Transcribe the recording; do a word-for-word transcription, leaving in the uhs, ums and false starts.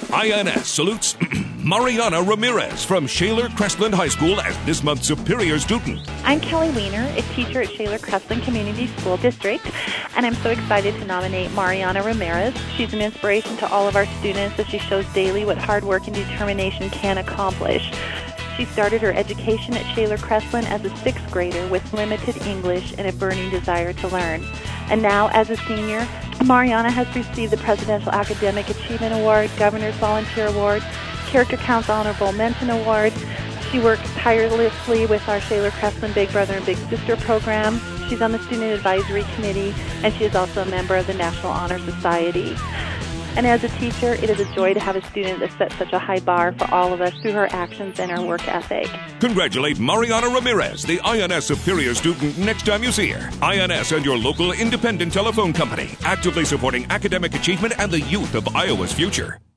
I N S salutes Mariana Ramirez from Shaler Crestland High School as this month's Superior Student. I'm Kelly Weiner, a teacher at Shaler Crestland Community School District, and I'm so excited to nominate Mariana Ramirez. She's an inspiration to all of our students as she shows daily what hard work and determination can accomplish. She started her education at Shaler Crestland as a sixth grader with limited English and a burning desire to learn. And now, as a senior, Mariana has received the Presidential Academic Achievement Award, Governor's Volunteer Award, Character Counts Honorable Mention Award. She works tirelessly with our Shaler Crestland Big Brother and Big Sister program. She's on the Student Advisory Committee, and she is also a member of the National Honor Society. And as a teacher, it is a joy to have a student that sets such a high bar for all of us through her actions and her work ethic. Congratulate Mariana Ramirez, the I N S Superior Student, next time you see her. I N S and your local independent telephone company, actively supporting academic achievement and the youth of Iowa's future.